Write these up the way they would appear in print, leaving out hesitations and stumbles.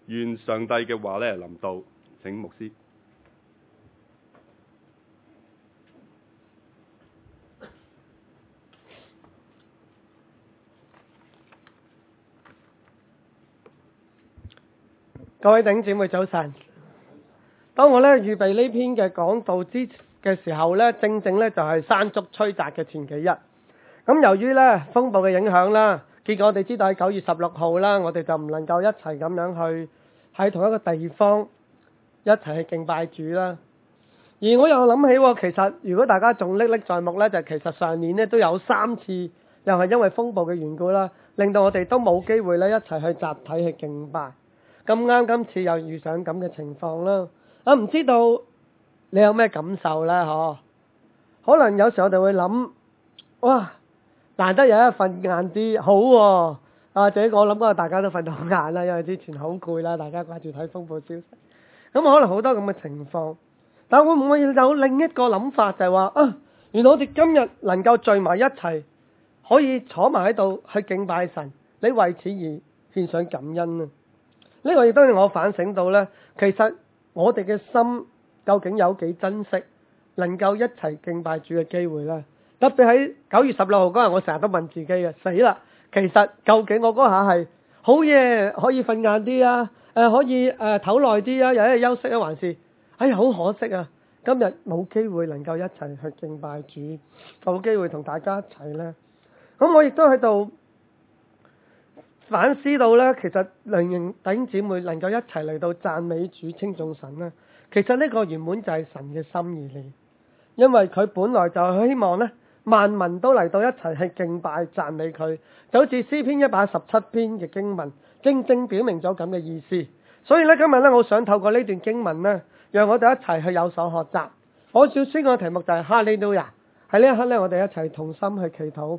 願上帝嘅話咧臨到，請牧師。 各位弟兄姊妹早晨。當我咧預備呢篇嘅講道嘅時候咧，正正咧就係山竹吹襲嘅前幾日。咁由於咧風暴嘅影響啦，結果我哋知道喺9月16號啦，我哋就唔能夠一齊咁樣去喺同一個地方一齊去敬拜主啦。而我又諗起，其實如果大家仲歷歷在目咧，就其實上年咧都有3次，又係因為風暴嘅緣故啦，令到我哋都冇機會咧一齊去集體去敬拜。咁啱今次又遇上咁嘅情況啦，唔知道你有咩感受呢？可能有時我哋會諗，哇，難得有一日瞓晏啲，好喎，或者我諗大家都瞓到好晏啦，因為之前好攰啦，大家掛住睇風暴消息。咁可能好多咁嘅情況，但會唔會有另一個諗法，就係話原來我哋今日能夠聚埋一齊，可以坐埋喺度去敬拜神，你為此而獻上感恩啊！呢個亦都令我反省到呢，其實我哋嘅心究竟有幾珍惜能夠一齊敬拜主嘅機會呢？特別喺9月16號嗰日，我成日都問自己嘅，死啦！其實究竟我嗰下係好嘢，可以瞓晏啲啊，可以唞耐啲啊，有一日休息啊，還是哎呀好可惜啊！今日冇機會能夠一齊去敬拜主，冇機會同大家一齊呢。咁我亦都喺度反思到咧，其實弟兄姊妹能夠一齊嚟到讚美主、稱頌神咧，其實呢個原本就係神嘅心意嚟，因為佢本來就係希望咧萬民都嚟到一齊去敬拜讚美佢，就好似詩篇117篇嘅經文，正正表明咗咁嘅意思。所以咧今日咧，我想透過呢段經文咧，讓我哋一齊去有所學習。我要宣講嘅題目就係哈利路亞。喺呢一刻咧，我哋一齊同心去祈禱。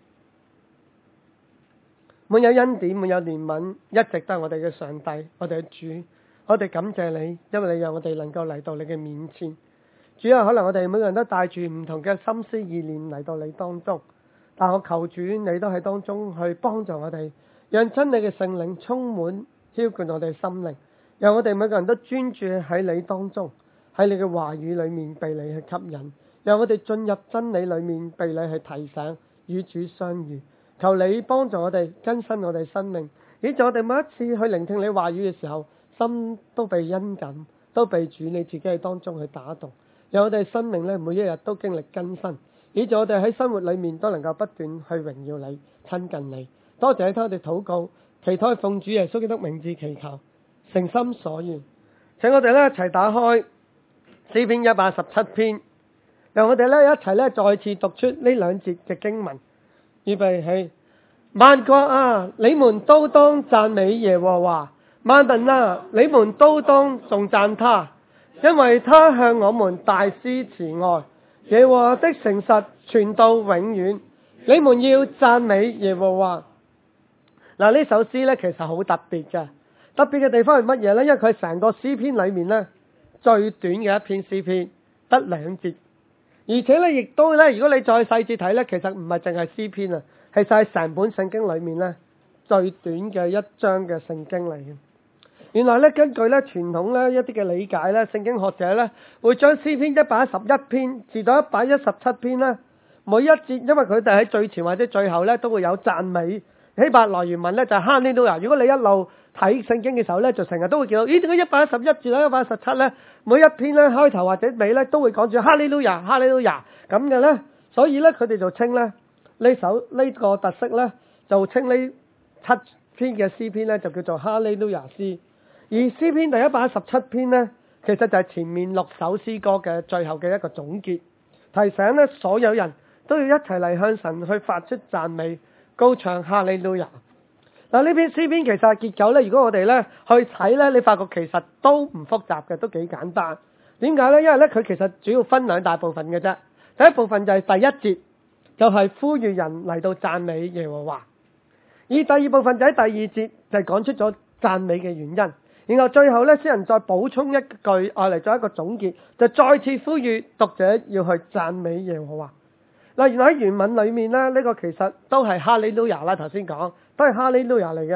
滿有恩典，滿有憐憫，一直都係我哋嘅上帝，我哋嘅主，我哋感謝你，因為你讓我哋能夠嚟到你嘅面前。主啊，可能我哋每個人都帶住唔同嘅心思意念嚟到你當中，但我求主你都喺當中去幫助我哋，讓真理嘅聖靈充滿澆灌我哋心靈，讓我哋每個人都專注喺你當中，喺你嘅話語裏面被你去吸引，讓我哋進入真理裏面被你去提醒，與主相遇。求你幫助我哋更新我哋生命，以致我哋每一次去聆聽你話語嘅時候，心都被恩感，都被主你自己喺當中去打動，讓我哋生命咧每一日都經歷更新，以致我哋喺生活裏面都能夠不斷去榮耀你、親近你。多謝聽我哋禱告，祈禱奉主耶穌基督名字祈求，誠心所願。請我哋咧一齊打開詩篇117篇，讓我哋咧一齊咧再次讀出呢2節嘅經文。預備起，萬國啊，你們都當讚美耶和華；萬民啊，你們都當頌讚他，因為他向我們大施慈愛，耶和華的誠實傳到永遠。你們要讚美耶和華。嗱，呢首詩咧其實好特別嘅，特別嘅地方係乜嘢呢？因為佢係成個詩篇裏面咧最短嘅一篇詩篇，得2節。而且咧，亦都咧，如果你再細節睇咧，其實唔係淨係詩篇啊，其實係成本聖經裏面咧最短嘅一章嘅聖經嚟嘅。原來咧，根據咧傳統咧一啲嘅理解咧，聖經學者咧會將詩篇111篇至到117篇咧，每一節因為佢哋喺最前或者最後咧都會有讚美。希伯來原文咧就係哈利路亞。如果你一路睇聖經嘅時候咧，就成日都會見到，咦？點解111至到117咧，每一篇咧開頭或者尾咧都會講住哈利路亞、哈利路亞咁嘅咧？所以咧，佢哋就稱咧呢個特色咧，就稱呢7篇嘅詩篇咧就叫做哈利路亞詩。而詩篇第117篇咧，其實就係前面6首詩歌嘅最後嘅一個總結，提醒咧所有人都要一齊嚟向神去發出讚美，高唱哈利路亞。嗱，呢篇詩篇其實結構咧，如果我哋咧去睇咧，你發覺其實都唔複雜嘅，都幾簡單。點解咧？因為咧佢其實主要分2大部分嘅啫。第一部分就係第1節，就係呼籲人嚟到讚美耶和華；而第二部分就喺第2節，就係講出咗讚美嘅原因。然後最後咧，詩人再補充一句，嚟做一個總結，就再次呼籲讀者要去讚美耶和華。嗱，原來喺原文裏面咧，呢個其實都係哈利路亞啦。頭先講都係哈利路亞嚟嘅，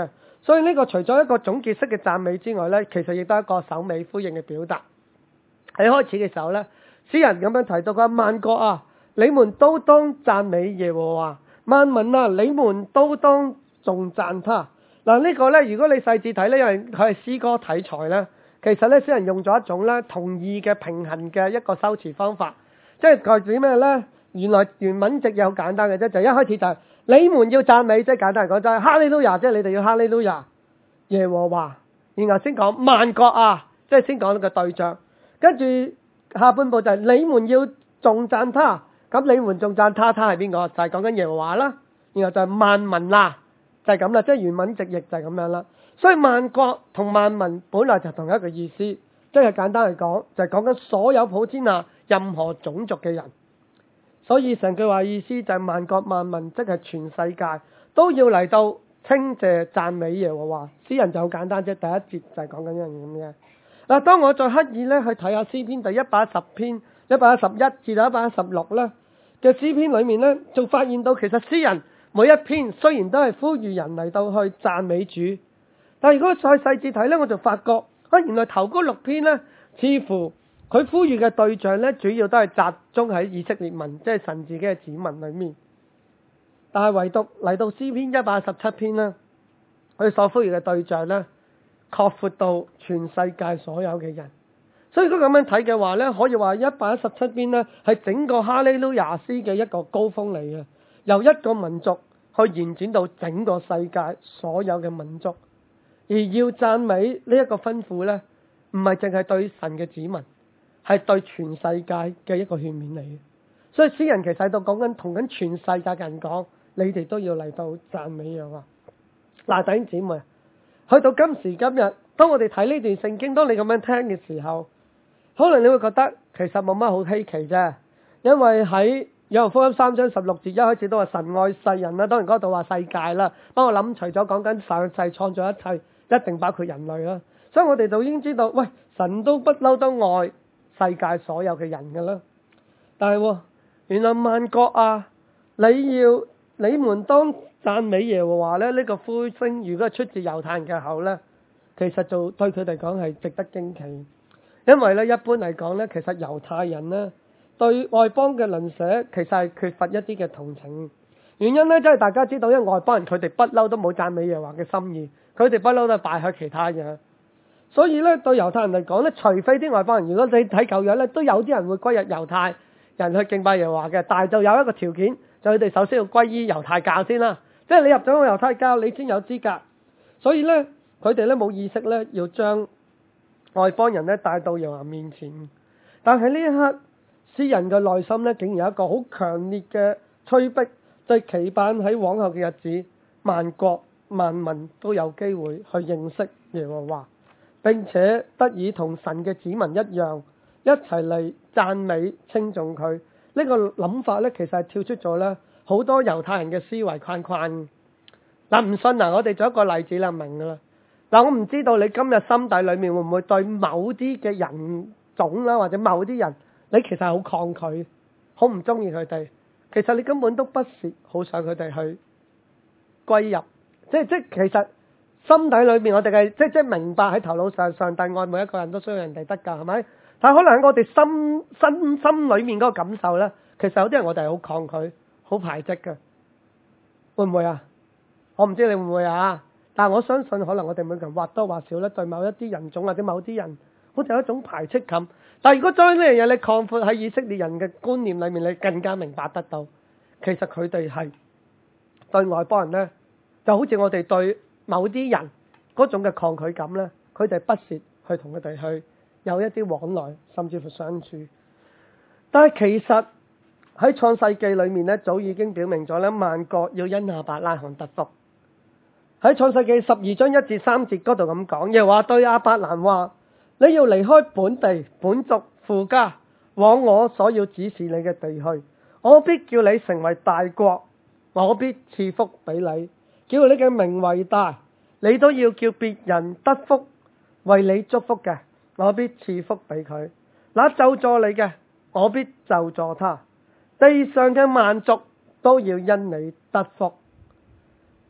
所以呢個除咗一個總結式嘅讚美之外呢，其實亦都係一個首尾呼應嘅表達。喺開始嘅時候呢，詩人咁樣提到佢話：萬國啊，你們都當讚美耶和華；萬民啊，你們都當頌讚他。嗱，呢個呢，如果你細緻睇呢，因為佢係詩歌題材呢，其實呢，詩人用咗一種呢同義嘅平衡嘅一個修辭方法，即係代表咩呢？原來原文直又好簡單嘅啫，就一開始就係你們要讚美，即係簡單嚟講就係哈利路亞，即係你哋要哈利路亞耶和華，然後先講萬國啊，即係先講個對象，跟住下半部就係你們要頌讚他，咁你們頌讚他係邊個？就係講緊耶和華啦，然後就係萬民啦，就係咁啦，即係原文直譯就係咁樣啦。所以萬國同萬民本來就同一個意思，即係簡單嚟講就係講緊所有普天下任何種族嘅人。所以成句話意思就係萬國萬民，即係全世界都要嚟到稱謝讚美耶和華。詩人就好簡單啫，第一節就係講緊一樣嘢咁嘅。嗱，當我再刻意咧去睇下詩篇第110篇111至到116咧嘅詩篇裏面咧，就發現到其實詩人每一篇雖然都係呼籲人嚟到去讚美主，但係如果再細緻睇咧，我就發覺原來頭嗰6篇咧，似乎佢呼籲嘅對象咧，主要都係集中喺以色列民，即係神自己嘅子民裏面。但係唯獨嚟到詩篇117篇咧，佢所呼籲嘅對象咧，擴闊到全世界所有嘅人。所以如果咁樣睇嘅話咧，可以話117篇咧係整個哈利路亞詩嘅一個高峰嚟嘅，由一個民族去延展到整個世界所有嘅民族。而要讚美呢一個吩咐咧，唔係淨係對神嘅子民，係對全世界嘅一個勸勉嚟嘅。所以詩人其實喺度講緊同緊全世界嘅人講，你哋都要嚟到讚美耶和華。嗱，弟兄姊妹，去到今時今日，當我哋睇呢段聖經，當你咁樣聽嘅時候，可能你會覺得其實冇乜好稀奇啫。因為喺約翰福音3章16節一開始都話神愛世人啦，當然嗰度話世界啦。不過我諗除咗講緊上世創造一切，一定包括人類啦。所以我哋就已經知道，喂，神都不嬲都愛世界所有嘅人噶啦。但係原來萬國啊，你們當讚美耶和華咧，呢個呼聲如果係出自猶太人嘅口咧，其實就對佢哋講係值得驚奇。因為咧一般嚟講咧，其實猶太人咧對外邦嘅鄰舍其實係缺乏一啲嘅同情。原因咧，即係大家知道，因為外邦人佢哋不嬲都冇讚美耶和華嘅心意，佢哋不嬲都係拜喺其他嘢。所以咧，對猶太人嚟講咧，除非啲外邦人，如果你睇舊約咧，都有啲人會歸入猶太人去敬拜耶和華嘅，但係就有一個條件，就佢哋首先要歸依猶太教先啦。即係你入咗個猶太教，你先有資格。所以咧，佢哋咧冇意識咧，要將外邦人咧帶到耶和華面前。但係呢一刻，詩人嘅內心咧，竟然有一個好強烈嘅催逼，就係期盼喺往後嘅日子，萬國萬民都有機會去認識耶和華，並且得以同神嘅子民一樣，一齊嚟讚美稱頌佢。呢個諗法咧，其實係跳出咗咧好多猶太人嘅思維框框。嗱，唔信我哋做一個例子啦，明噶啦。嗱，我唔知道你今日心底裏面會唔會對某啲嘅人種啦，或者某啲人，你其實係好抗拒，好唔中意佢哋。其實你根本都不是好想佢哋去歸入，即其實心底裏面我哋係即明白喺頭腦上，上帝愛每一個人都需要人哋得救，係咪？但係可能喺我哋心裏面嗰個感受咧，其實有啲人我哋係好抗拒、好排斥嘅，會唔會啊？我唔知你會唔會啊？但係我相信可能我哋每個人或多或少咧，對某一啲人種或者某啲人，好似有一種排斥感。但係如果將呢樣嘢你擴闊喺以色列人嘅觀念裏面，你更加明白得到，其實佢哋係對外邦人咧，就好似我哋對某啲人嗰種嘅抗拒感咧，佢哋不屑去同佢哋去有一啲往來，甚至乎相處。但係其實喺創世記裏面咧，早已經表明咗咧，萬國要因亞伯拉罕得福。喺創世記12章1至3節嗰度咁講，又話對亞伯蘭話：你要離開本地本族父家，往我所要指示你嘅地去。我必叫你成為大國，我必賜福俾你，叫你嘅名為大，你都要叫別人得福。為你祝福嘅，我必賜福俾佢；那咒詛你嘅，我必咒詛他。地上嘅萬族都要因你得福。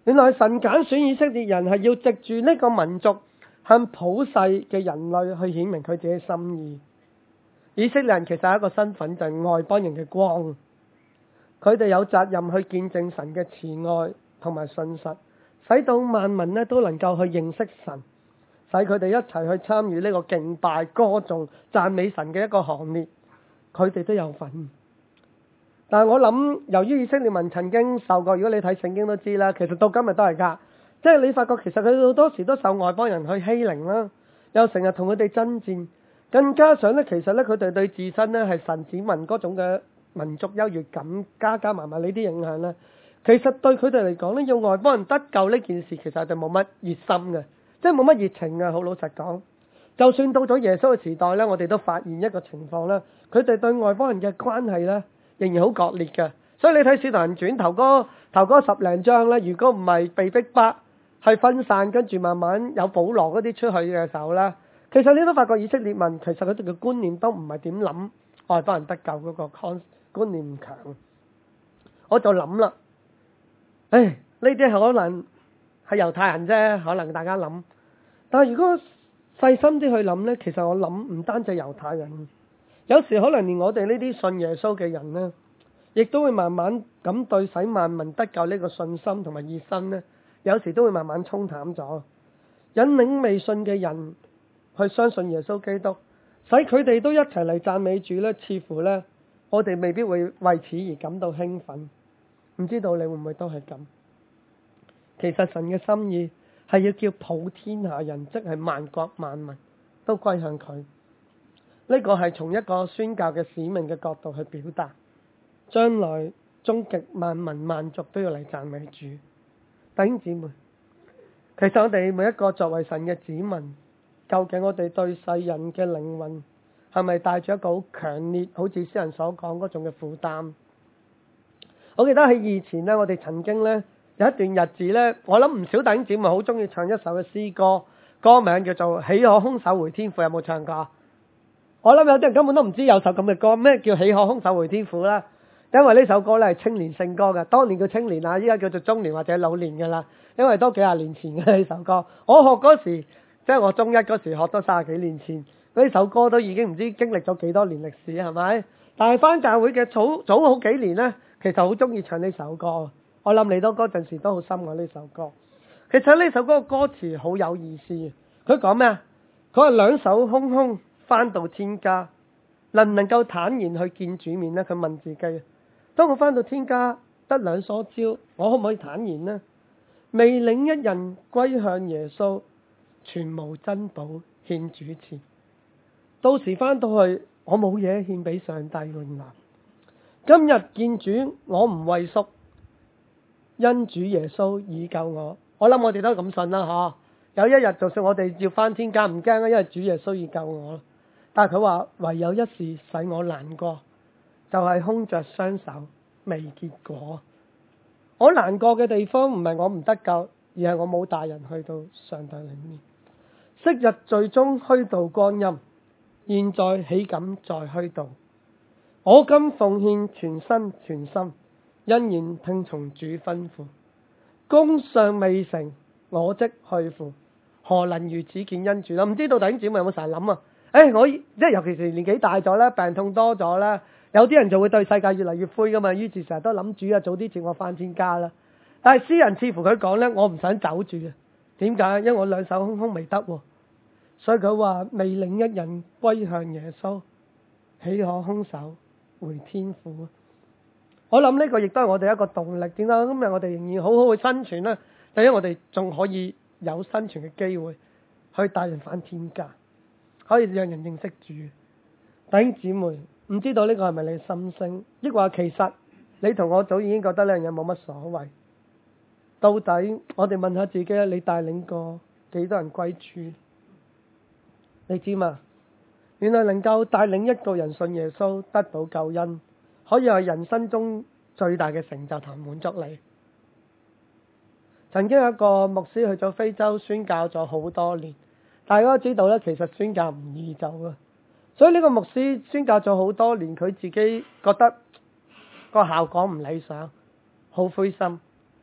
原來神揀選以色列人係要藉住呢個民族向普世嘅人類去顯明佢自己嘅心意。以色列人其實係一個身份，就係外邦人嘅光，佢哋有責任去見證神嘅慈愛同埋信實，使到萬民咧都能夠去認識神，使佢哋一齊去參與呢個敬拜、歌頌、讚美神嘅一個行列，佢哋都有份。但係我諗，由於以色列民曾經受過，如果你睇聖經都知啦，其實到今日都係㗎，即係你發覺其實佢好多時都受外邦人去欺凌啦，又成日同佢哋爭戰，更加上咧，其實咧佢哋對自身咧係神子民嗰種嘅民族優越感，加埋呢啲影響咧，其實對佢哋嚟講咧，要外邦人得救呢件事，其實佢哋冇乜熱心嘅，即係冇乜熱情嘅。好老實講，就算到咗耶穌嘅時代咧，我哋都發現一個情況咧，佢哋對外邦人嘅關係咧仍然好割裂嘅。所以你睇《使徒行傳》頭嗰十零章咧，如果唔係被逼迫去分散，跟住慢慢有保羅嗰啲出去嘅時候咧，其實你都發覺以色列民其實佢哋嘅觀念都唔係點諗外邦人得救嗰個觀念唔強。我就諗啦，呢啲可能係猶太人啫，可能大家諗。但係如果細心啲去諗呢，其實我諗唔單止猶太人，有時可能連我哋呢啲信耶穌嘅人呢，亦都會慢慢咁對使萬民得救呢個信心同埋熱心呢，有時都會慢慢沖淡咗，引領未信嘅人去相信耶穌基督，使佢哋都一齊嚟讚美主呢，似乎呢，我哋未必會為此而感到興奮。唔知道你會唔會都係咁？其實神嘅心意係要叫普天下人，即係萬國萬民都歸向佢。呢個係從一個宣教嘅使命嘅角度去表達，將來終極萬民萬族都要嚟讚美主。弟兄姊妹，其實我哋每一個作為神嘅子民，究竟我哋對世人嘅靈魂係咪帶住一個好強烈，好似詩人所講嗰種嘅負擔？我記得喺以前咧，我哋曾經咧有一段日子咧，我諗唔少弟兄姊妹好中意唱一首嘅詩歌，歌名叫做《豈可空手回天父》，有冇唱過？我諗有啲人根本都唔知有首咁嘅歌，咩叫《豈可空手回天父》啦？因為呢首歌咧係青年聖歌嘅，當年叫青年啊，依家叫做中年或者老年㗎啦。因為都幾廿年前嘅呢首歌，我學嗰時，即係我中一嗰時學咗30幾年前，呢首歌都已經唔知經歷咗幾多年歷史係咪？但係返教會嘅早好幾年咧，其實好中意唱呢首歌。我諗你都嗰陣時都好深愛呢首歌。其實呢首歌嘅歌詞好有意思，佢講咩啊？佢話兩手空空返到天家，能唔能夠坦然去見主面呢？佢問自己，當我返到天家得兩所招，我可唔可以坦然呢？未領一人歸向耶穌，全無珍寶獻主前。到時返到去，我冇嘢獻俾上帝原來。今日見主，我唔畏縮，因主耶穌已救我。我諗我哋都咁信啦，嗬。有一日就算我哋要返天家唔驚啦，因為主耶穌已救我。但係佢話唯有一事使我難過，就係空着雙手未結果。我難過嘅地方唔係我唔得救，而係我冇帶人去到上帝裏面。昔日最終虛度光陰，現在豈敢再虛度？我今奉獻全身全心，欣然聽從主吩咐。功尚未成，我即去父，何能如此見恩主啦？唔知道弟兄姊妹有冇成日諗啊？我即係尤其是年紀大咗啦，病痛多咗啦，有啲人就會對世界越嚟越灰噶嘛，於是成日都諗主啊，早啲接我返天家啦。但係詩人似乎佢講呢，我唔想走住啊。點解？因為我兩手空空未得喎，所以佢話未領一人歸向耶穌，豈可空手回天父？我諗呢個亦都係我哋一個動力。點解今日我哋仍然好好去生存呢？因為我哋仲可以有生存嘅機會，去帶人返天家，可以讓人認識主。弟兄姊妹，唔知道呢個係咪你嘅心聲？抑或其實你同我早已經覺得呢樣嘢冇乜所謂？到底我哋問下自己，你帶領過幾多人歸主？你知嘛？原來能夠帶領一個人信耶穌得到救恩，可以係人生中最大嘅成就同滿足你。曾經有一個牧師去咗非洲宣教咗好多年，大家都知道咧，其實宣教唔易做啊。所以呢個牧師宣教咗好多年，佢自己覺得個效果唔理想，好灰心。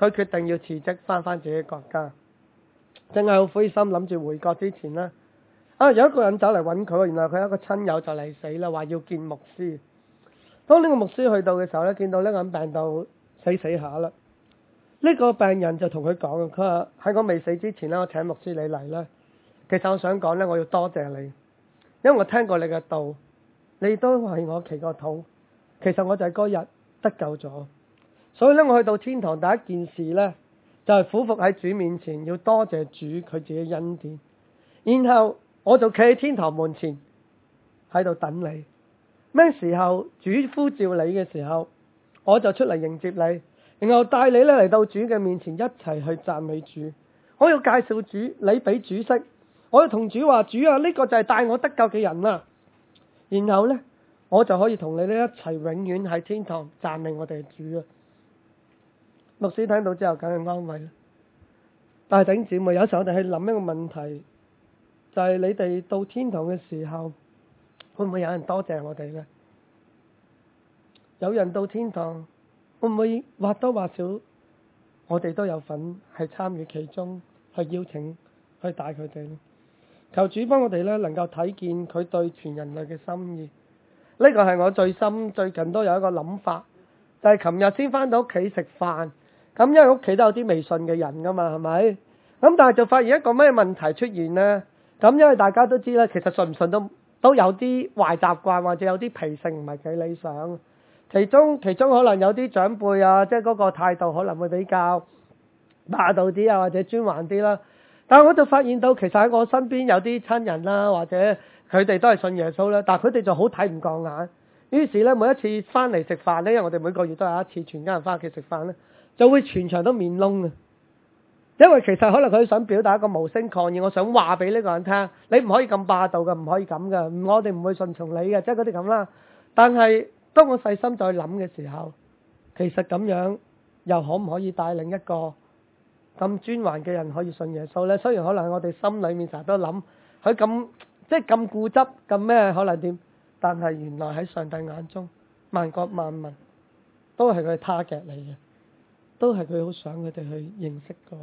佢決定要辭職翻自己國家，正係好灰心，諗住回國之前呢，有一個人走嚟揾佢，原來佢有一個親友就嚟死啦，話要見牧師。當呢個牧師去到嘅時候咧，見到呢個人病到死下啦。呢個病人就同佢講，佢話喺我未死之前咧，我請牧師你嚟咧。其實我想講咧，我要多謝你，因為我聽過你嘅道，你都為我祈過禱。其實我就係嗰日得救咗，所以咧我去到天堂第一件事咧，就係俯伏喺主面前，要多謝主佢自己恩典。然後我就企喺天堂門前喺度等你，咩時候主呼召你嘅時候，我就出嚟迎接你，然後帶你咧嚟到主嘅面前，一齊去讚美主。我要介紹主你俾主識，我要同主話，主啊，呢個就係帶我得救嘅人啊。然後呢，我就可以同你咧一齊永遠喺天堂讚美我哋嘅主啊。牧師聽到之後梗係安慰啦。但係弟兄姊妹，有時候我哋去諗一個問題，就係你哋到天堂嘅時候，會唔會有人多謝我哋呢？有人到天堂，會唔會或多或少我哋都有份係參與其中，去邀請，去帶佢哋呢？求主幫我哋咧，能夠睇見佢對全人類嘅心意。呢個係我最近都有一個諗法，就係琴日先翻到屋企食飯，咁因為屋企都有啲未信嘅人噶嘛，係咪？咁但係就發現一個咩問題出現呢？咁因為大家都知啦，其實信唔信都有啲壞習慣，或者有啲脾性唔係幾理想。其中可能有啲長輩啊，即係嗰個態度可能會比較霸道啲啊，或者專橫啲啦。但係我就發現到，其實喺我身邊有啲親人啦，或者佢哋都係信耶穌啦，但係佢哋就好睇唔過眼。於是咧，每一次翻嚟食飯咧，因為我哋每個月都有一次全家人翻屋企食飯咧，就會全場都面窿啊。因為其實可能佢想表達一個無聲抗議，我想話俾呢個人聽，你唔可以咁霸道嘅，唔可以咁嘅，我哋唔會順從你嘅，即係嗰啲咁啦。但係當我細心再諗嘅時候，其實咁樣又可唔可以帶領一個咁專橫嘅人可以信耶穌呢？雖然可能我哋心裏面成日都諗佢咁即係咁固執咁咩可能點，但係原來喺上帝眼中，萬國萬民都係佢 target 嚟嘅，都係佢好想佢哋去認識嗰位。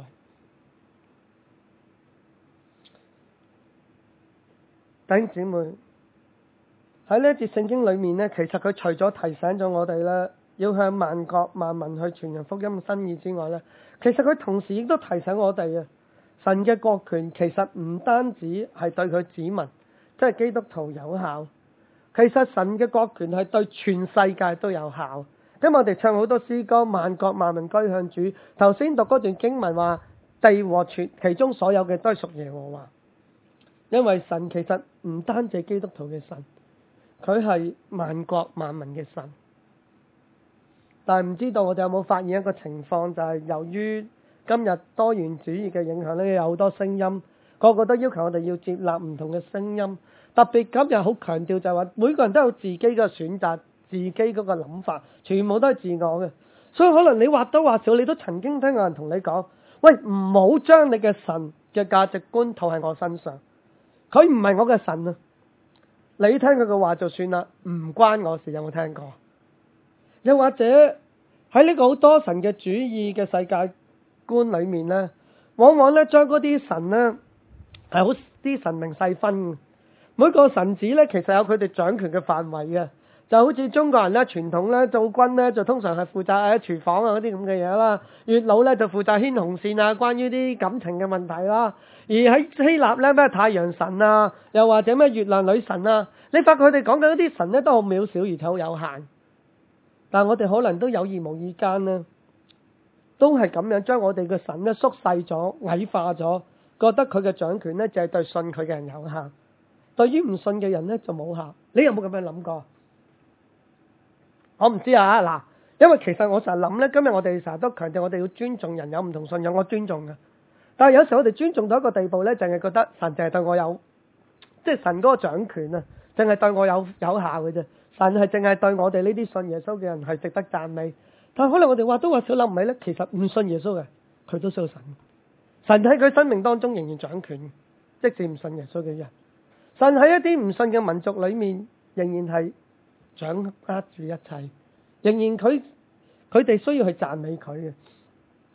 弟兄姊妹，喺呢一節聖經裏面呢，其實佢除咗提醒咗我哋咧，要向萬國萬民去傳揚福音嘅心意之外呢，其實佢同時亦都提醒我哋啊，神嘅國權其實唔單止係對佢子民，即係基督徒有效，其實神嘅國權係對全世界都有效。今日我哋唱好多詩歌，萬國萬民歸向主。頭先讀嗰段經文話，地和其中所有嘅都係屬耶和華。因為神其實唔單止基督徒嘅神，佢係萬國萬民嘅神。但係唔知道我哋有冇發現一個情況，就係由於今日多元主義嘅影響咧，有好多聲音，個個都要求我哋要接納唔同嘅聲音。特別今日好強調就係話，每個人都有自己嘅選擇，自己嗰個諗法，全部都係自我嘅。所以可能你或多或少，你都曾經聽過人同你講：喂，唔好將你嘅神嘅價值觀套喺我身上。佢唔係我嘅神啊！你聽佢嘅話就算啦，唔關我事。有冇聽過？又或者喺呢個好多神嘅主義嘅世界觀裏面呢，往往呢將嗰啲神呢係好啲神明細分。每個神子呢，其實有佢哋掌權嘅範圍嘅，就好似中國人呢，傳統呢做軍呢，就通常係負責喺廚房啊嗰啲咁嘅嘢啦，月老呢就負責牽紅線啊，關於啲感情嘅問題啦。而喺希臘咧，咩太陽神啊，又或者咩月亮女神啊，你發覺佢哋講緊啲神咧都好渺小而且好有限。但係我哋可能都有意無意間呢，都係咁樣將我哋嘅神咧縮細咗、矮化咗，覺得佢嘅掌權咧就係對信佢嘅人有效，對於唔信嘅人咧就冇效。你有冇咁樣諗過？我唔知啊，嗱，因為其實我成日諗咧，今日我哋成日都強調我哋要尊重人有唔同信仰，我尊重嘅。但係有時我哋尊重到一個地步咧，淨係覺得神淨係對我有，即係神嗰個掌權啊，淨係對我有效嘅啫。神係淨係對我哋呢啲信耶穌嘅人係值得讚美。但係可能我哋話都話少諗唔起咧，其實唔信耶穌嘅佢都需要神。神喺佢生命當中仍然掌權，即使唔信耶穌嘅人。神喺一啲唔信嘅民族裏面，仍然係掌握住一切，仍然佢哋需要去讚美佢嘅。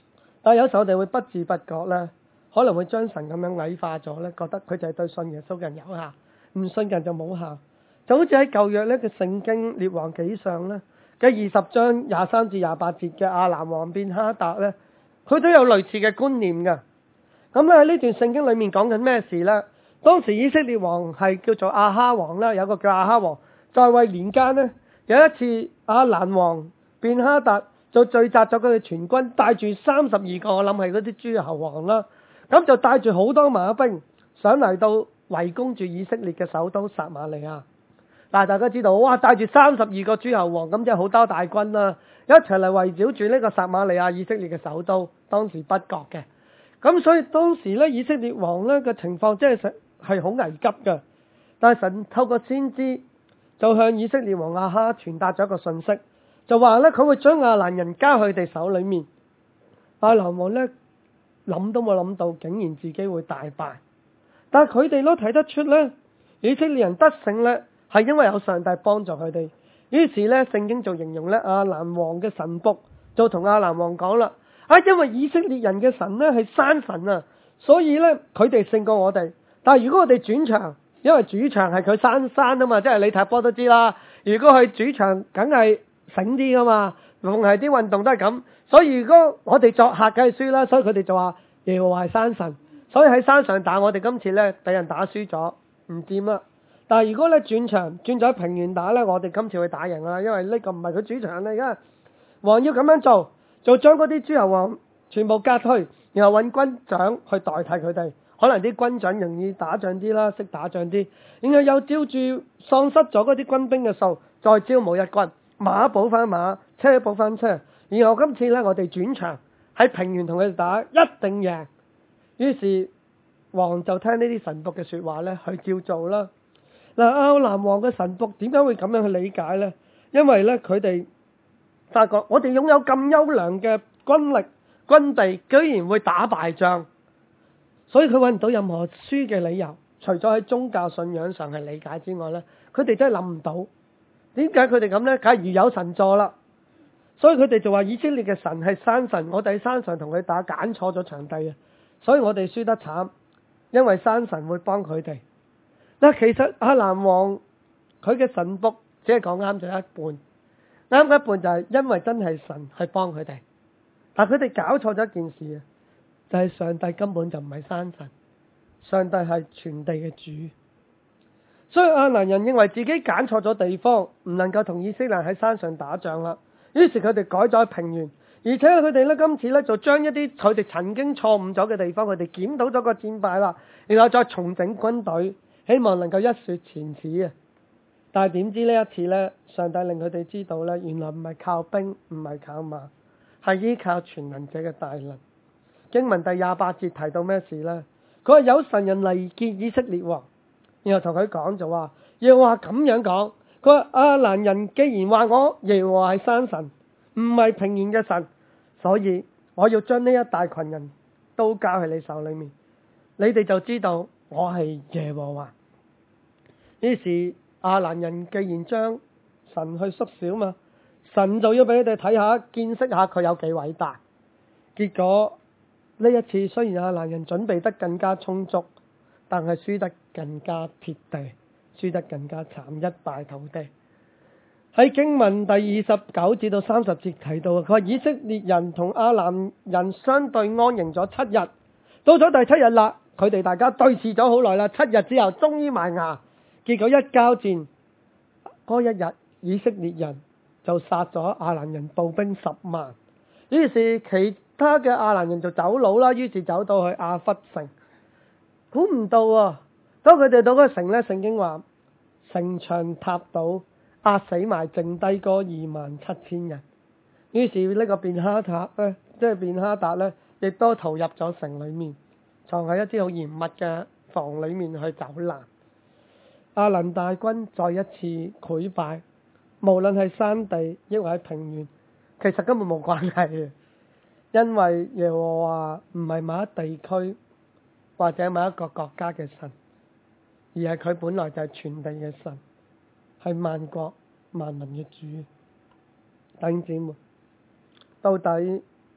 但係有時候我哋會不自不覺咧，可能會將神咁樣矮化咗咧，覺得佢就係對信耶穌嘅人有效，唔信嘅人就冇效。就好似喺舊約咧嘅聖經列王紀上咧嘅20章23至28節嘅亞蘭王便哈達咧，佢都有類似嘅觀念㗎。咁咧喺呢段聖經裏面講緊咩事咧？當時以色列王係叫做亞哈王啦，有個叫亞哈王，在位年間咧，有一次亞蘭王便哈達就聚集咗佢哋全軍，帶住32個，我諗係嗰啲諸侯王啦，咁就帶住好多馬兵上嚟到圍攻住以色列嘅首都撒瑪利亞。但係大家知道，哇！帶住32個諸侯王，咁即係好多大軍啦，一齊嚟圍繞住呢個撒瑪利亞以色列嘅首都，當時北國嘅。咁所以當時咧，以色列王咧嘅情況即係好危急嘅。但係神透過先知就向以色列王亞哈傳達咗一個信息，就話咧佢會將亞蘭人交佢哋手裏面。亞蘭王咧諗都冇諗到，竟然自己會大敗。但係佢哋都睇得出咧，以色列人得勝咧係因為有上帝幫助佢哋。於是咧聖經就形容咧亞蘭王嘅臣僕就同亞蘭王講啦。因為以色列人嘅神咧係山神啊，所以咧佢哋勝過我哋。但係如果我哋轉場，因為主場係佢山啊嘛，即係你踢波都知啦。如果佢主場，梗係醒啲噶嘛，逢係啲運動都係咁。所以如果我哋作客，梗係輸啦。所以佢哋就話耶和華係山神，所以喺山上打我哋。今次咧俾人打輸咗，唔掂啦。但係如果咧轉場轉咗喺平原打咧，我哋今次會打贏啦，因為呢個唔係佢主場嚟噶。王要咁樣做。就將嗰啲諸侯王全部革退，然後揾軍長去代替佢哋。可能啲軍長容易打仗啲啦，識打仗啲。然後又照住喪失咗嗰啲軍兵嘅數，再招募一軍，馬補翻馬，車補翻車。然後今次咧，我哋轉場喺平原同佢哋打，一定贏。於是王就聽呢啲臣僕嘅說話咧，去照做啦。嗱，亞蘭王嘅臣僕點解會咁樣去理解咧？因為咧佢哋發覺我哋擁有咁優良嘅軍力、軍備，居然會打敗仗，所以佢揾唔到任何輸嘅理由，除咗喺宗教信仰上係理解之外咧，佢哋真係諗唔到點解佢哋咁咧？假如有神助啦，所以佢哋就話以色列嘅神係山神，我哋喺山上同佢打，揀錯咗場地啊，所以我哋輸得慘，因為山神會幫佢哋。嗱，其實亞蘭王佢嘅臣僕只係講啱咗一半。啱一半就係因為真係神係幫佢哋，但佢哋搞錯咗一件事啊，就係上帝根本就唔係山神，上帝係全地嘅主。所以亞蘭人認為自己揀錯咗地方，唔能夠同以色列人喺山上打仗啦。於是佢哋改咗喺平原，而且佢哋咧今次咧就將一啲佢哋曾經錯誤咗嘅地方，佢哋檢討咗個戰敗啦，然後再重整軍隊，希望能夠一雪前恥啊！但係點知呢一次呢，上帝令佢哋知道呢，原來唔係靠兵，唔係靠馬，係依靠全能者嘅大能。經文第28節提到咩事呢？佢話有神人嚟見以色列王，然後同佢講就話，耶和華咁樣講，佢話亞蘭人既然話我耶和華係山神，唔係平原嘅神，所以我要將呢一大群人都交喺你手裏面，你哋就知道我係耶和華。於是亞蘭人既然將神去縮小嘛，神就要俾佢哋睇下，見識下佢有幾偉大。結果呢一次雖然亞蘭人準備得更加充足，但係輸得更加貼地，輸得更加慘，一敗塗地。喺經文第29至到30節提到，佢話以色列人同亞蘭人相對安營咗7日，到咗第7日啦，佢哋大家對峙咗好耐啦，7日之後終於埋牙。結果一交戰嗰一日，以色列人就殺咗亞蘭人步兵10萬，於是其他嘅亞蘭人就走佬啦，於是走到去亞弗城。估唔到啊，當佢哋到嗰個城咧，聖經話城牆塌倒，壓死埋剩低嗰27000人。於是呢個便哈達咧，即係便哈達咧，亦都逃入咗城裏面，藏喺一啲好嚴密嘅房裏面去走難。亞蘭大軍再一次潰敗，無論係山地抑或係平原，其實根本冇關係嘅，因為耶和華唔係某一地區或者某一個國家嘅神，而係佢本來就係全地嘅神，係萬國萬民嘅主。弟兄姊妹，到底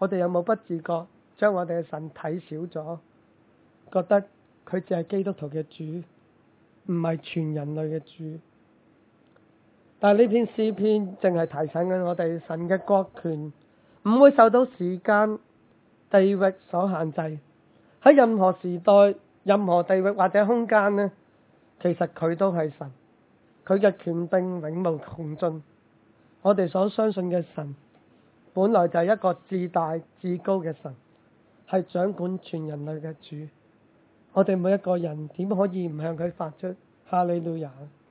我哋有冇不自覺將我哋嘅神睇少咗，覺得佢只係基督徒嘅主，唔係全人類嘅主？但係呢篇詩篇淨係提醒緊我哋，神嘅國權唔會受到時間、地域所限制。喺任何時代、任何地域或者空間呢，其實佢都係神，佢嘅權柄永無窮盡。我哋所相信嘅神本來就係一個至大至高嘅神，係掌管全人類嘅主。我哋每一個人點可以唔向佢發出哈利路亞？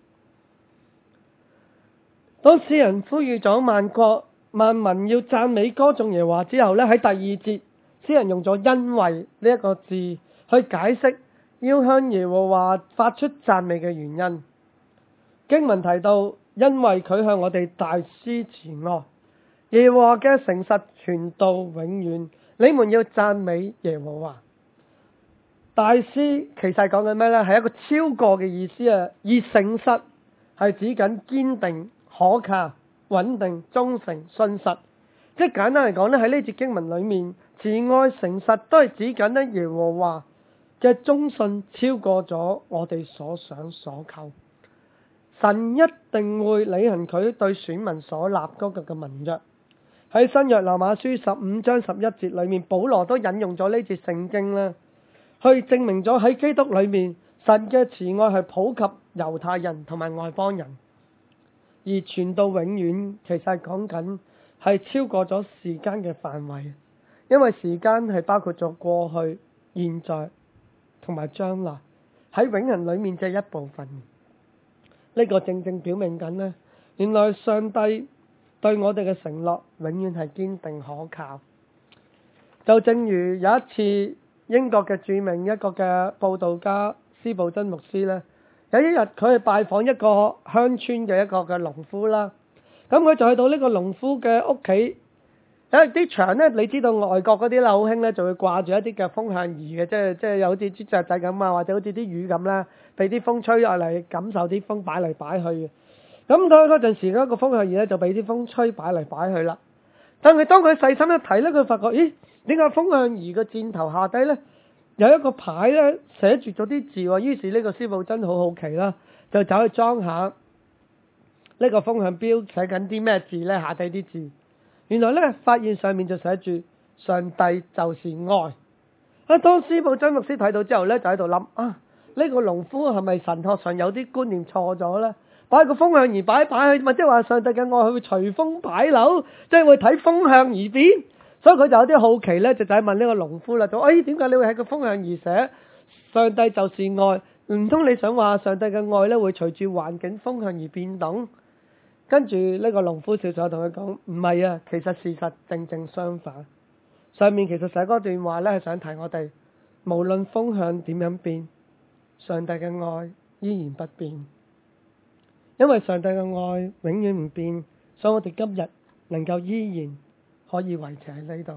當詩人呼籲咗萬國萬民要讚美歌頌耶和華之後呢，喺第二節詩人用咗因為呢一個字去解釋要向耶和華發出讚美嘅原因。經文提到，因為佢向我哋大施慈愛，耶和華嘅誠實傳到永遠，你們要讚美耶和華。大施其實係講緊咩呢？係一個超過嘅意思啊！而誠實係指緊堅定、可靠、穩定、忠誠、信實。即係簡單嚟講咧，喺呢節經文裏面，慈愛、誠實都係指緊咧耶和華嘅忠信超過咗我哋所想所求。神一定會履行佢對選民所立嗰個嘅盟約。喺新約羅馬書15章11節裏面，保羅都引用咗呢節聖經啦，去證明咗喺基督裏面，神嘅慈愛係普及猶太人同埋外邦人，而傳到永遠，其實係講緊係超過咗時間嘅範圍，因為時間係包括咗過去、現在同埋將來，喺永恆裏面嘅一部分。呢個正正表明緊呢，原來上帝對我哋嘅承諾永遠係堅定可靠。就正如有一次英國嘅著名一個嘅佈道家司布真牧師呢，有一日佢去拜訪一個鄉村嘅一個嘅農夫啦，咁佢就去到呢個農夫嘅屋企，有啲牆呢，你知道外國嗰啲啦好興呢，就會掛住一啲嘅風向儀嘅，即係有好似啲雀仔咁啊，或者好似啲魚咁啦，俾啲風吹落嚟，感受啲風擺嚟擺去嘅。咁嗰陣時嗰個風向儀咧就俾啲風吹擺嚟擺去啦。但係當佢細心一睇咧，佢發覺咦，點解風向儀嘅箭頭下低咧有一個牌咧寫住咗啲字喎？於是呢個師傅真好好奇啦，就走去裝下呢個風向標寫緊啲咩字咧，下低啲字。原來咧發現上面就寫住上帝就是愛。當師傅真牧師睇到之後咧，就喺度諗啊，呢個農夫係咪神學上有啲觀念錯咗咧？擺個風向儀擺去，咪即係話上帝嘅愛佢會隨風擺柳，即係會睇風向而變。所以佢就有啲好奇咧，就問呢個農夫啦，就點解你會喺個風向儀寫上帝就是愛？唔通你想話上帝嘅愛咧會隨住環境風向而變動？跟住呢個農夫笑笑同佢講：唔係啊，其實事實正正相反。上面其實寫嗰段話咧係想提我哋，無論風向點樣變，上帝嘅愛依然不變。因為上帝嘅愛永遠唔變，所以我哋今日能夠依然可以維持喺呢度。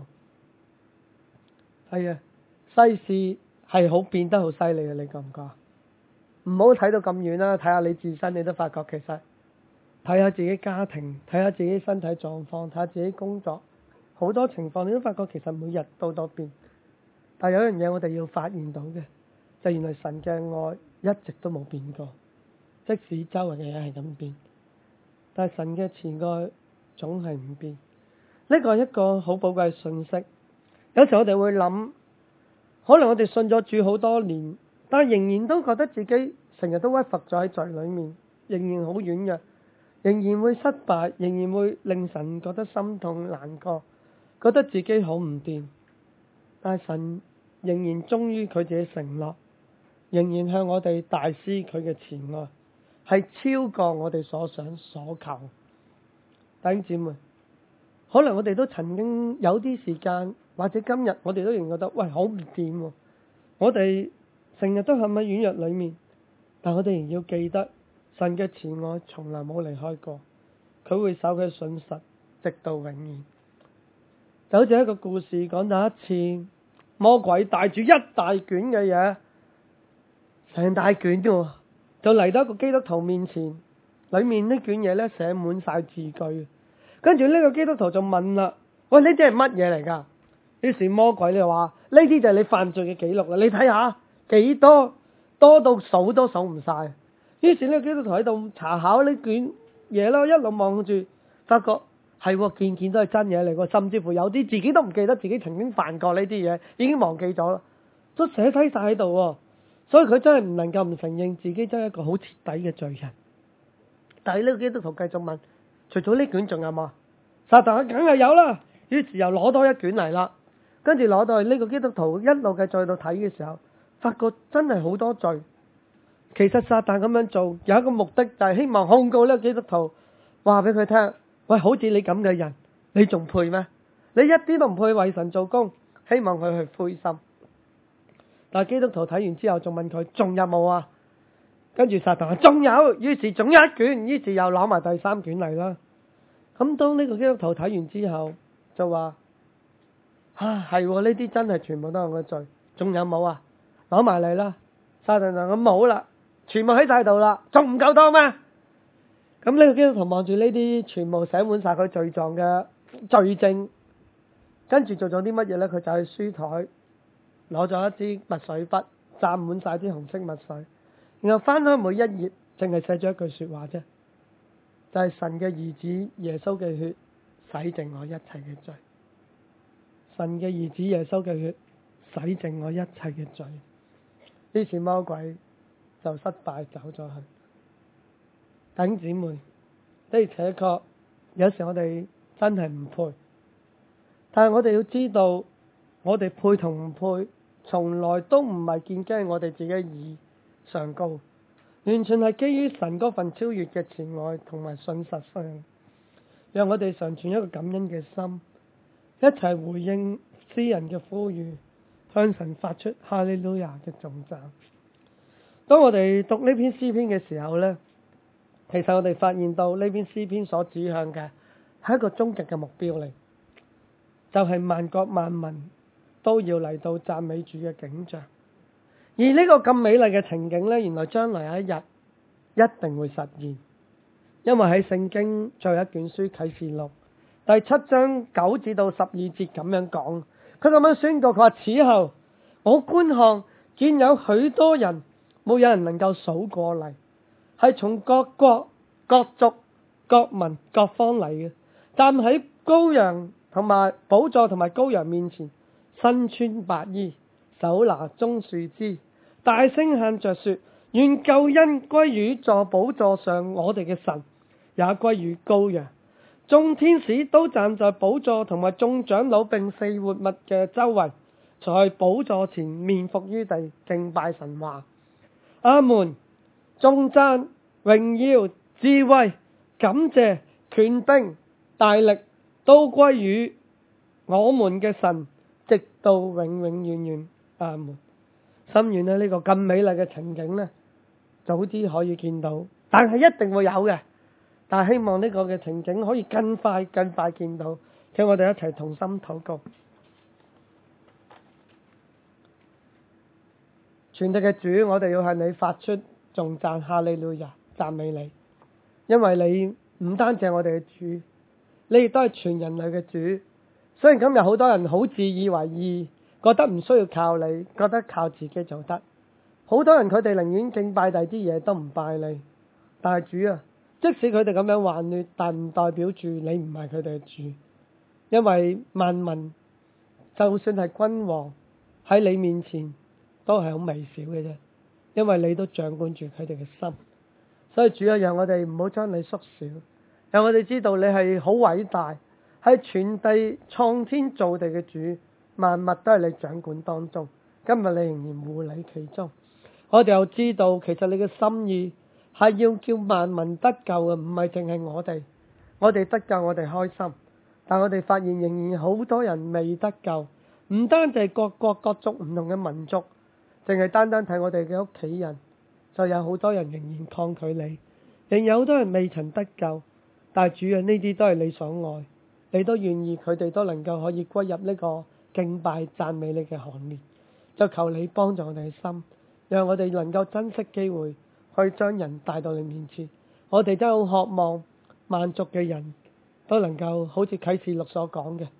係啊，世事係好變得好犀利啊！你覺唔覺？唔好睇到咁遠啦，睇下你自身，你都發覺其實睇下自己家庭，睇下自己身體狀況，睇下自己工作，好多情況你都發覺其實每日都變。但有一樣嘢我哋要發現到嘅，就原來神嘅愛一直都冇變過。即使周圍嘅嘢係咁變，但係神嘅慈愛總係唔變。呢個係一個好寶貴嘅信息。有時我哋會諗，可能我哋信咗主好多年，但係仍然都覺得自己成日都屈服咗喺罪裏面，仍然好軟弱，仍然會失敗，仍然會令神覺得心痛難過，覺得自己好唔掂。但係神仍然忠於佢自己承諾，仍然向我哋大施佢嘅慈愛，係超過我哋所想所求。弟兄姊妹，可能我哋都曾經有啲時間，或者今日我哋都仍然覺得喂，好唔掂喎。我哋成日都陷喺軟弱裏面，但我哋仍要記得神嘅慈愛從來冇離開過，佢會守佢信實直到永遠。就好似一個故事講到一次，魔鬼帶住一大卷嘅嘢，成大卷啫，就嚟到一個基督徒面前，裏面呢卷嘢咧寫滿晒字句。跟住呢個基督徒就問啦：喂，呢啲係乜嘢嚟噶？ 於是魔鬼就話：呢啲就係你犯罪嘅記錄啦，你睇下幾多，多到數都數唔晒。於是呢個基督徒喺度查考呢卷嘢咯，一路望住，發覺係喎，件件都係真嘢嚟喎，甚至乎有啲自己都唔記得自己曾經犯過呢啲嘢，已經忘記咗啦，都寫低晒喺度喎。所以佢真係唔能夠唔承認自己真係一個好徹底嘅罪人。但係呢個基督徒繼續問：除咗呢卷仲有冇？撒旦梗係有啦。於是又攞多一卷嚟啦，跟住攞到去呢個基督徒一路繼續喺度睇嘅時候，發覺真係好多罪。其實撒旦咁樣做有一個目的，就係希望控告呢個基督徒，話俾佢聽：喂，好似你咁嘅人，你仲配咩？你一啲都唔配為神做工。希望佢去灰心。但係基督徒睇完之後仲問佢：仲有冇啊？跟住撒旦話：仲有。於是仲有一卷，於是又攞埋第3卷嚟啦。咁當呢個基督徒睇完之後就話：係喎，呢啲真係全部都係我嘅罪。仲有冇啊？攞埋嚟啦。撒旦就咁冇啦，全部喺晒度啦，仲唔夠多咩？咁呢個基督徒望住呢啲全部寫滿晒佢罪狀嘅罪證，跟住做咗啲乜嘢呢？佢就去書台攞咗一支墨水筆，蘸滿晒啲紅色墨水，然後翻開每一頁，淨係寫咗一句說話啫，就係神嘅兒子耶穌嘅血洗淨我一切嘅罪。神嘅兒子耶穌嘅血洗淨我一切嘅罪。於是魔鬼就失敗走咗去。弟兄姊妹，的而且確有時我哋真係唔配，但係我哋要知道，我哋配同唔配從來都唔係建基喺我哋自己義上高，完全係基於神嗰份超越嘅慈愛同埋信實上。讓我哋常存一個感恩嘅心，一齊回應詩人嘅呼籲，向神發出哈利路亞嘅頌讚。當我哋讀呢篇詩篇嘅時候呢，其實我哋發現到呢篇詩篇所指向嘅係一個終極嘅目標嚟，就係萬國萬民都要嚟到讚美主嘅景象。而呢個咁美麗嘅情景呢，原來將來有一日一定會實現，因為喺聖經最後一卷書啟示錄第7章9至到12節咁樣講，佢咁樣宣告，佢話：此後我觀看見有許多人，冇有人能夠數過嚟，係從各國、各族、各民、各方嚟嘅，站喺羔羊同埋寶座同埋羔羊面前，身穿白衣，手拿棕樹枝，大聲喊着說：願救恩歸於坐寶座上我哋嘅神，也歸於羔羊。眾天使都站在寶座同埋眾長老並四活物嘅周圍，在寶座前面伏於地敬拜神，話：阿們，頌讚、榮耀、智慧、感謝、權柄、大力都歸於我們嘅神，直到永永遠遠。阿們。心願呢個咁美麗嘅情景呢，早啲可以見到，但係一定會有嘅。但係希望呢個嘅情景可以更快見到，請我哋一齊同心禱告。全地嘅主，我哋要向你發出頌讚哈利路亞，讚美你，因為你唔單止係我哋嘅主，你亦都係全人類嘅主。雖然今日好多人好自以為義，覺得唔需要靠你，覺得靠自己就得。好多人佢哋寧願敬拜第啲嘢都唔拜你。但係主啊，即使佢哋咁樣頑劣，但唔代表住你唔係佢哋嘅主。因為萬民就算係君王喺你面前都係好微小嘅啫，因為你都掌管住佢哋嘅心。所以主啊，讓我哋唔好將你縮小，讓我哋知道你係好偉大，係全地創天造地嘅主，萬物都係你掌管當中。今日你仍然護理其中，我哋又知道其實你嘅心意係要叫萬民得救嘅，唔係淨係我哋。我哋得救，我哋開心，但我哋發現仍然好多人未得救，唔單止係各國各族唔同嘅民族，淨係單單睇我哋嘅屋企人，就有好多人仍然抗拒你，仍有好多人未曾得救。但係主啊，呢啲都係你所愛，你都願意佢哋都能夠可以歸入呢個敬拜讚美你嘅行列。就求你幫助我哋嘅心，讓我哋能夠珍惜機會去將人帶到你面前。我哋真係好渴望萬族嘅人都能夠好似啟示錄所講嘅，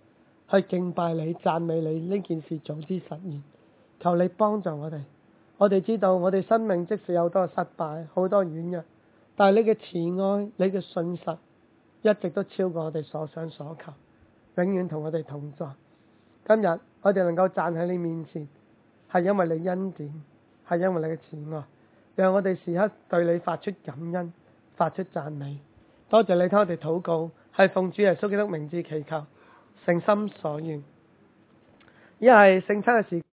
去敬拜你、讚美你呢件事早啲實現。求你幫助我哋。我哋知道我哋生命即使有好多失敗、好多軟弱，但係你嘅慈愛、你嘅信實一直都超過我哋所想所求，永遠同我哋同在。今日我哋能夠站喺你面前，係因為你恩典，係因為你嘅慈愛，讓我哋時刻對你發出感恩、發出讚美。多謝你聽我哋禱告，係奉主耶穌基督名字祈求，誠心所願。一係聖餐嘅時